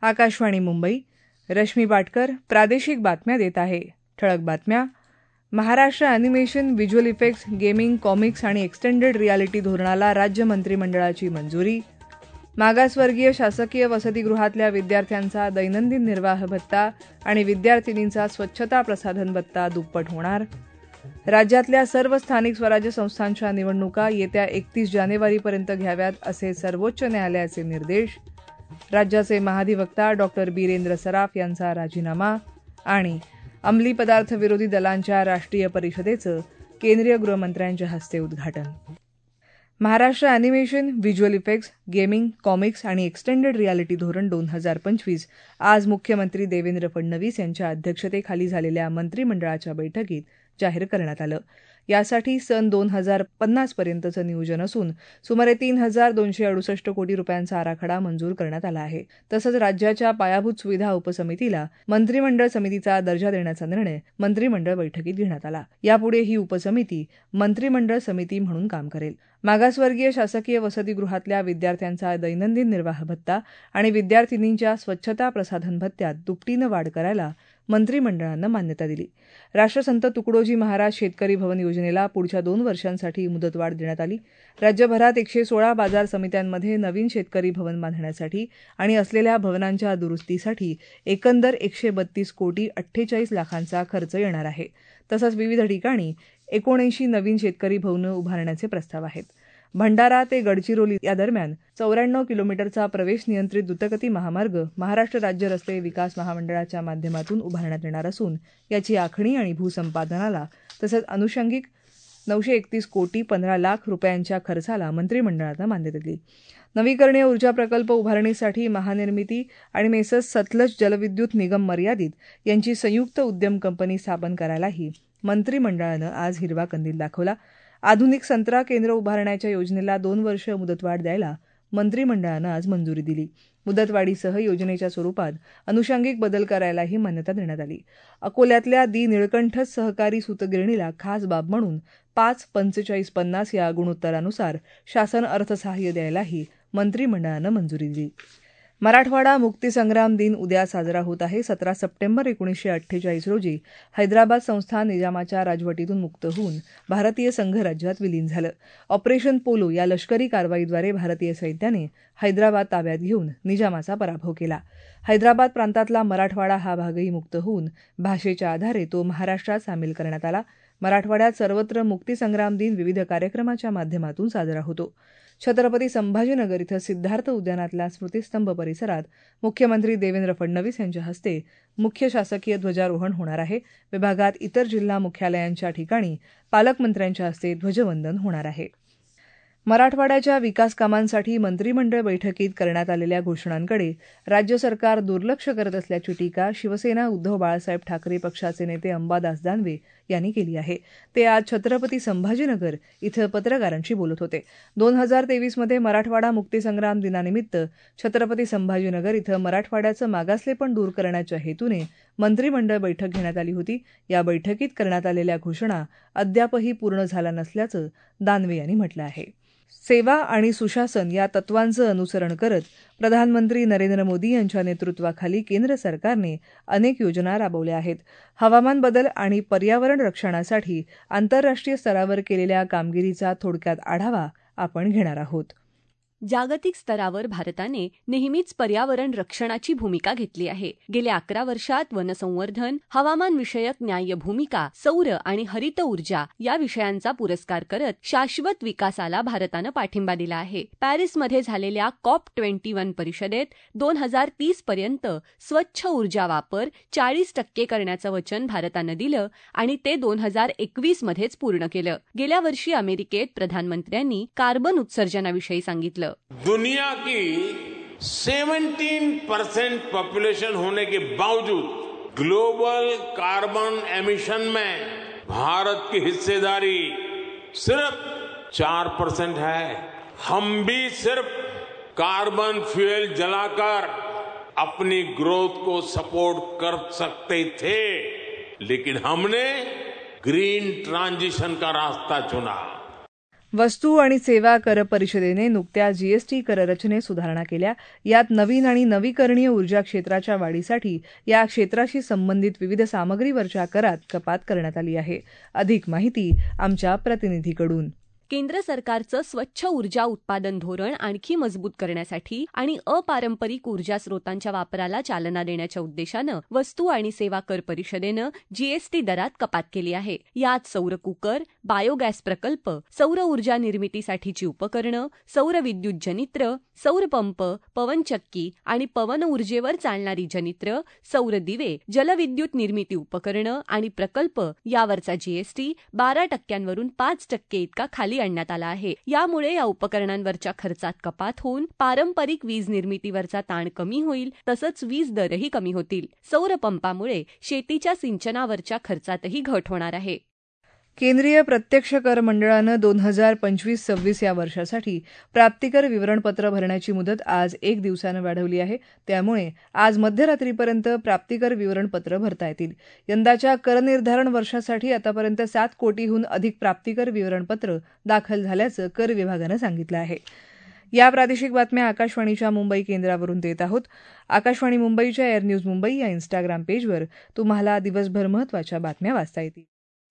आकाशवाणी मुंबई. रश्मी पाटकर प्रादेशिक बातम्या देत आहे. ठळक बातम्या. Maharashtra animation, visual effects, gaming, comics आणि एक्सटेंडेड रियालिटी धोरणाला राज्य मंत्रिमंडळाची मंजुरी. मागासवर्गीय शासकीय वसतिगृहातल्या विद्यार्थ्यांचा दैनंदिन निर्वाह भत्ता आणि विद्यार्थिनींचा स्वच्छता प्रसाधन भत्ता दुप्पट होणार. राज्यातल्या सर्व स्थानिक स्वराज्य संस्थांच्या निवडणुका येत्या 31 जानेवारीपर्यंत घ्याव्यात असे सर्वोच्च न्यायालयाचे निर्देश. राज्याचे महाधिवक्ता डॉक्टर बीरेंद्र सराफ यांचा राजीनामा. आणि अंमली पदार्थ विरोधी दलांच्या राष्ट्रीय परिषदेचं केंद्रीय गृहमंत्र्यांच्या हस्ते उद्घाटन. Maharashtra animation, visual effects, gaming, comics आणि एक्सटेंडेड रियालिटी धोरण 2025 आज मुख्यमंत्री देवेंद्र फडणवीस यांच्या अध्यक्षतेखाली झालेल्या मंत्रिमंडळाच्या बैठकीत जाहीर करण्यात आलं. यासाठी सन 2050 पर्यंतचं नियोजन असून सुमारे 3,268 कोटी रुपयांचा आराखडा मंजूर करण्यात आला आहे. तसंच राज्याच्या पायाभूत सुविधा उपसमितीला मंत्रिमंडळ समितीचा दर्जा देण्याचा निर्णय मंत्रिमंडळ बैठकीत घेण्यात आला. यापुढे ही उपसमिती मंत्रिमंडळ समिती म्हणून काम करेल. मागासवर्गीय शासकीय वसतिगृहातल्या विद्यार्थ्यांचा दैनंदिन निर्वाह भत्ता आणि विद्यार्थिनींच्या स्वच्छता प्रसाधन भत्त्यात दुपटीनं वाढ करायला मंत्रिमंडळानं मान्यता दिली. राष्ट्रसंत तुकडोजी महाराज शेतकरी भवन योजनेला पुढच्या 2 वर्षांसाठी मुदतवाढ देण्यात आली. राज्यभरात 116 बाजार समित्यांमध्ये नवीन शेतकरी भवन बांधण्यासाठी आणि असलेल्या भवनांच्या दुरुस्तीसाठी एकंदर 132 कोटी 48 लाखांचा खर्च येणार आहे. तसंच विविध ठिकाणी 79 नवीन शेतकरी भवनं उभारण्याचे प्रस्ताव आहेत. भंडारा ते गडचिरोली या दरम्यान 94 किलोमीटरचा प्रवेश नियंत्रित द्रुतगती महामार्ग महाराष्ट्र राज्य रस्ते विकास महामंडळाच्या माध्यमातून उभारण्यात येणार असून याची आखणी आणि भूसंपादनाला तसंच अनुषंगिक 931 कोटी 15 लाख रुपयांच्या खर्चाला मंत्रिमंडळानं मान्यता दिली. नवीकरणीय ऊर्जा प्रकल्प उभारणीसाठी महानिर्मिती आणि मेसर्स सतलज जलविद्युत निगम मर्यादित यांची संयुक्त उद्यम कंपनी स्थापन करायलाही मंत्रिमंडळानं आज हिरवा कंदील दाखवला. आधुनिक संत्रा केंद्र उभारण्याच्या योजनेला 2 वर्ष मुदतवाढ द्यायला मंत्रिमंडळानं आज मंजुरी दिली. मुदतवाढीसह योजनेच्या स्वरूपात अनुषंगिक बदल करायलाही मान्यता देण्यात आली. अकोल्यातल्या दी निळकंठच सहकारी सूतगिरणीला खास बाब म्हणून 5-45-50 या गुणोत्तरानुसार शासन अर्थसहाय्य द्यायलाही मंत्रिमंडळानं मंजुरी दिली. मराठवाडा मुक्तीसंग्राम दिन उद्या साजरा होत आहे. 17 सप्टेंबर 1948 रोजी हैदराबाद संस्थान निजामाच्या राजवटीतून मुक्त होऊन भारतीय संघराज्यात विलीन झालं. ऑपरेशन पोलो या लष्करी कारवाईद्वारे भारतीय सैन्याने हैदराबाद ताब्यात घेऊन निजामाचा पराभव केला. हैदराबाद प्रांतातला मराठवाडा हा भागही मुक्त होऊन भाषेच्या आधारे तो महाराष्ट्रात सामील करण्यात आला. मराठवाड्यात सर्वत्र मुक्तीसंग्राम दिन विविध कार्यक्रमाच्या माध्यमातून साजरा होतो. छत्रपती संभाजीनगर इथं सिद्धार्थ उद्यानातल्या स्मृतिस्तंभ परिसरात मुख्यमंत्री देवेंद्र फडणवीस यांच्या हस्ते मुख्य शासकीय ध्वजारोहण होणार आहे. विभागात इतर जिल्हा मुख्यालयांच्या ठिकाणी पालकमंत्र्यांच्या हस्ते ध्वजवंदन होणार आहे. मराठवाड्याच्या विकास कामांसाठी मंत्रिमंडळ बैठकीत करण्यात आलेल्या घोषणांकडे राज्य सरकार दुर्लक्ष करत असल्याची टीका शिवसेना उद्धव बाळासाहेब ठाकरे पक्षाचे नेते अंबादास दानवे यांनी केली आहे. ते आज छत्रपती संभाजीनगर इथं पत्रकारांशी बोलत होते. 2023मध्ये मराठवाडा मुक्तीसंग्राम दिनानिमित्त छत्रपती संभाजीनगर इथं मराठवाड्याचं मागासलेपण दूर करण्याच्या हेतूने मंत्रिमंडळ बैठक घेण्यात आली होती. या बैठकीत करण्यात आलेल्या घोषणा अद्यापही पूर्ण झाल्या नसल्याचं दानवे यांनी म्हटलं आहे. सेवा आणि सुशासन या तत्वांचं अनुसरण करत प्रधानमंत्री नरेंद्र मोदी यांच्या नेतृत्वाखाली केंद्र सरकारने अनेक योजना राबवल्या आहेत. हवामान बदल आणि पर्यावरण रक्षणासाठी आंतरराष्ट्रीय स्तरावर केलेल्या कामगिरीचा थोडक्यात आढावा आपण घेणार आहोत. जागतिक स्तरावर भारताने नेहमीच पर्यावरण रक्षणाची भूमिका घेतली आहे. गेल्या 11 वर्षात वनसंवर्धन, हवामानविषयक न्याय्य भूमिका, सौर आणि हरित ऊर्जा या विषयांचा पुरस्कार करत शाश्वत विकासाला भारतानं पाठिंबा दिला आहे. पॅरिसमध्ये झालेल्या COP21 परिषदेत 2030 पर्यंत स्वच्छ ऊर्जा वापर 40% करण्याचं वचन भारतानं दिलं आणि ते 2021 मध्येच पूर्ण केलं. गेल्या वर्षी अमेरिकेत प्रधानमंत्र्यांनी कार्बन उत्सर्जनाविषयी सांगितलं. दुनिया की 17% पॉपुलेशन होने के बावजूद ग्लोबल कार्बन एमिशन में भारत की हिस्सेदारी सिर्फ 4% है. हम भी सिर्फ कार्बन फ्यूल जलाकर अपनी ग्रोथ को सपोर्ट कर सकते थे, लेकिन हमने ग्रीन ट्रांजिशन का रास्ता चुना. वस्तू आणि सेवा कर परिषदेने नुकत्याच जीएसटी कररचनेत सुधारणा केल्या. यात नवीन आणि नवीकरणीय ऊर्जा क्षेत्राच्या वाढीसाठी या क्षेत्राशी संबंधित विविध सामग्रीवरच्या करात कपात करण्यात आली आहे. अधिक माहिती आमच्या प्रतिनिधीकडून. केंद्र सरकारचं स्वच्छ ऊर्जा उत्पादन धोरण आणखी मजबूत करण्यासाठी आणि अपारंपरिक ऊर्जा स्रोतांच्या वापराला चालना देण्याच्या उद्देशानं वस्तू आणि सेवा कर परिषदेनं जीएसटी दरात कपात केली आहे. यात सौर कुकर, बायोगॅस प्रकल्प, सौर ऊर्जा निर्मितीसाठीची उपकरणं, सौर विद्युत जनित्र, सौर पंप, पवनचक्की आणि पवन ऊर्जेवर चालणारी जनित्र, सौर दिवे, जलविद्युत निर्मिती उपकरणं आणि प्रकल्प यावरचा जीएसटी 12% 5% इतका खाली आणण्यात आला आहे. यामुळे या उपकरणांवरच्या खर्चात कपात होऊन पारंपरिक वीज निर्मितीवरचा ताण कमी होईल, तसंच वीज दरही कमी होतील. सौर पंपामुळे शेतीच्या सिंचनावरच्या खर्चातही घट होणार आहे. केंद्रीय प्रत्यक्ष कर मंडळानं 2025-26 या वर्षासाठी प्राप्तिकर विवरणपत्र भरण्याची मुदत आज 1 दिवसानं वाढवली आहे. त्यामुळे आज मध्यरात्रीपर्यंत प्राप्तिकर विवरणपत्र भरता येतील. यंदाच्या करनिर्धारण वर्षासाठी आतापर्यंत 7 कोटीहून अधिक प्राप्तिकर विवरणपत्र दाखल झाल्याचं कर विभागानं सांगितलं आहे. या प्रादेशिक बातम्या आकाशवाणीच्या मुंबई केंद्रावरून देत आहोत. आकाशवाणी मुंबईच्या एअर न्यूज मुंबई या इंस्टाग्राम पेजवर तुम्हाला दिवसभर महत्त्वाच्या बातम्या वाचता येतील.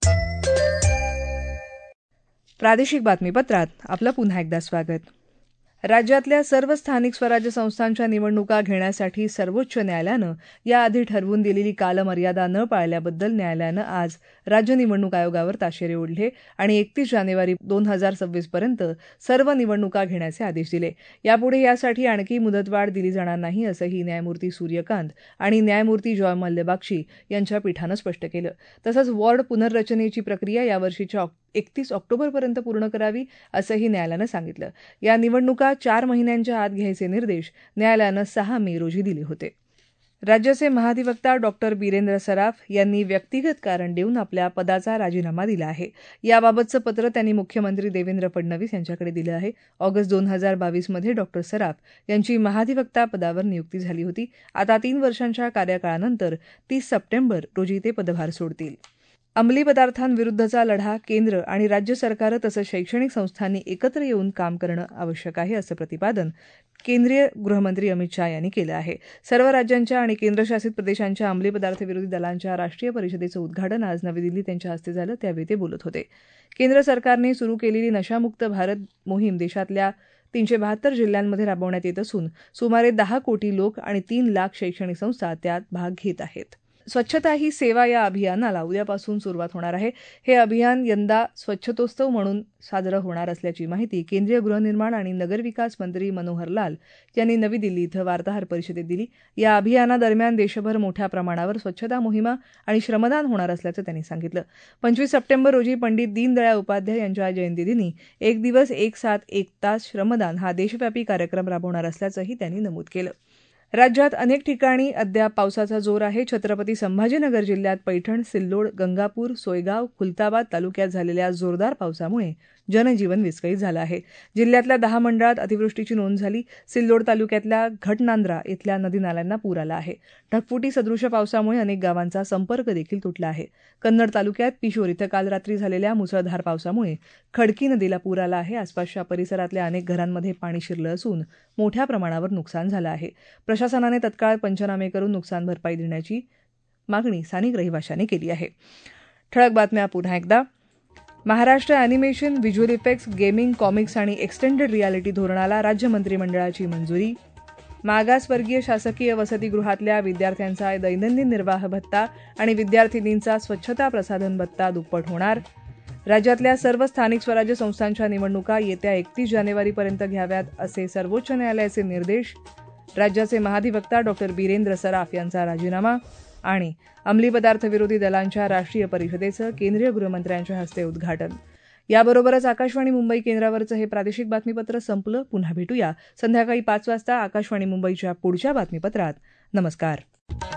प्रादेशिक बातमीपत्रात आपलं पुन्हा एकदा स्वागत. राज्यातल्या सर्व स्थानिक स्वराज्य संस्थांच्या निवडणुका घेण्यासाठी सर्वोच्च न्यायालयानं याआधी ठरवून दिलेली कालमर्यादा न पाळल्याबद्दल न्यायालयानं आज राज्य निवडणूक आयोगावर ताशेरे ओढले आणि 31 जानेवारी 2026 पर्यंत सर्व निवडणुका घेण्याचे आदेश दिले. यापुढे यासाठी आणखी मुदतवाढ दिली जाणार नाही असंही न्यायमूर्ती सूर्यकांत आणि न्यायमूर्ती जॉय मल्ल्यबाक्षी यांच्या पीठानं स्पष्ट केलं. तसंच वॉर्ड पुनर्रचनेची प्रक्रिया यावर्षीच्या 31 ऑक्टोबरपर्यंत पूर्ण करावी असंही न्यायालयानं सांगितलं. या निवडणुका 4 महिन्यांच्या आत घ्यायचे निर्देश न्यायालयानं 6 मे रोजी दिले होते. राज्याचे महाधिवक्ता डॉक्टर बीरेंद्र सराफ यांनी व्यक्तिगत कारण देऊन आपल्या पदाचा राजीनामा दिला आहे. याबाबतचं पत्र त्यांनी मुख्यमंत्री देवेंद्र फडणवीस यांच्याकडे दिलं आहे. ऑगस्ट 2022 मध्ये डॉक्टर सराफ यांची महाधिवक्ता पदावर नियुक्ती झाली होती. आता 3 वर्षांच्या कार्यकाळानंतर 30 सप्टेंबर रोजी ते पदभार सोडतील. अंमली पदार्थांविरुद्धचा लढा केंद्र आणि राज्य सरकारं तसंच शैक्षणिक संस्थांनी एकत्र येऊन काम करणं आवश्यक आहे असं प्रतिपादन केंद्रीय गृहमंत्री अमित शाह यांनी केलं आहे. सर्व राज्यांच्या आणि केंद्रशासित प्रदेशांच्या अंमली पदार्थ विरोधी दलांच्या राष्ट्रीय परिषदेचं उद्घाटन आज नवी दिल्लीत त्यांच्या हस्ते झालं. त्यावेळी ते बोलत होते. केंद्र सरकारने सुरू केलेली नशामुक्त भारत मोहीम देशातल्या 372 जिल्ह्यांमध्ये राबवण्यात येत असून सुमारे 10 कोटी लोक आणि 3 लाख शैक्षणिक संस्था त्यात भाग घेत आहेत. स्वच्छता ही सेवा या अभियानाला उद्यापासून सुरुवात होणार आहे. हे अभियान यंदा स्वच्छतोत्सव म्हणून साजरं होणार असल्याची माहिती केंद्रीय गृहनिर्माण आणि नगरविकास मंत्री मनोहर लाल यांनी नवी दिल्ली इथं वार्ताहर परिषदेत दिली. या अभियानादरम्यान देशभर मोठ्या प्रमाणावर स्वच्छता मोहिमा आणि श्रमदान होणार असल्याचं त्यांनी सांगितलं. 25 सप्टेंबर रोजी पंडित दीनदयाळ उपाध्याय यांच्या जयंतीदिनी 1 दिवस 1 साथ 1 तास श्रमदान हा देशव्यापी कार्यक्रम राबवणार असल्याचंही त्यांनी नमूद केलं. राज्यात अनेक ठिकाणी अद्याप पावसाचा जोर आहे. छत्रपती संभाजीनगर जिल्ह्यात पैठण, सिल्लोड, गंगापूर, सोयगाव, खुलताबाद तालुक्यात झालेल्या जोरदार पावसामुळे जनजीवन विस्कळीत झालं आहे. जिल्ह्यातल्या 10 मंडळात अतिवृष्टीची नोंद झाली. सिल्लोड तालुक्यातल्या घटनांद्रा इथल्या नदी नाल्यांना पूर आला आहे. ढगफुटी सदृश पावसामुळे अनेक गावांचा संपर्क देखील तुटला आहे. कन्नड तालुक्यात पिशोर इथं काल रात्री झालेल्या मुसळधार पावसामुळे खडकी नदीला पूर आला आहे. आसपासच्या परिसरातल्या अनेक घरांमध्ये पाणी शिरलं असून मोठ्या प्रमाणावर नुकसान झालं आहे. प्रशासनाने तत्काळ पंचनामे करून नुकसान भरपाई देण्याची मागणी स्थानिक रहिवाशांनी केली आहे. ठळक बातम्या पुन्हा एकदा. Maharashtra animation, visual effects, gaming, comics आणि एक्सटेंडेड रियालिटी धोरणाला राज्य मंत्रिमंडळाची मंजुरी. मागासवर्गीय शासकीय वसतिगृहातल्या विद्यार्थ्यांचा दैनंदिन निर्वाह भत्ता आणि विद्यार्थिनींचा स्वच्छता प्रसाधन भत्ता दुप्पट होणार. राज्यातल्या सर्व स्थानिक स्वराज्य संस्थांच्या निवडणुका येत्या 31 जानेवारीपर्यंत घ्याव्यात असे सर्वोच्च न्यायालयाचे निर्देश. राज्याचे महाधिवक्ता डॉक्टर बीरेंद्र सराफ यांचा राजीनामा. आणि अंमली पदार्थ विरोधी दलांच्या राष्ट्रीय परिषदेचं केंद्रीय गृहमंत्र्यांच्या हस्ते उद्घाटन. याबरोबरच आकाशवाणी मुंबई केंद्रावरचं हे प्रादेशिक बातमीपत्र संपलं. पुन्हा भेटूया संध्याकाळी 5 वाजता आकाशवाणी मुंबईच्या पुढच्या बातमीपत्रात. नमस्कार.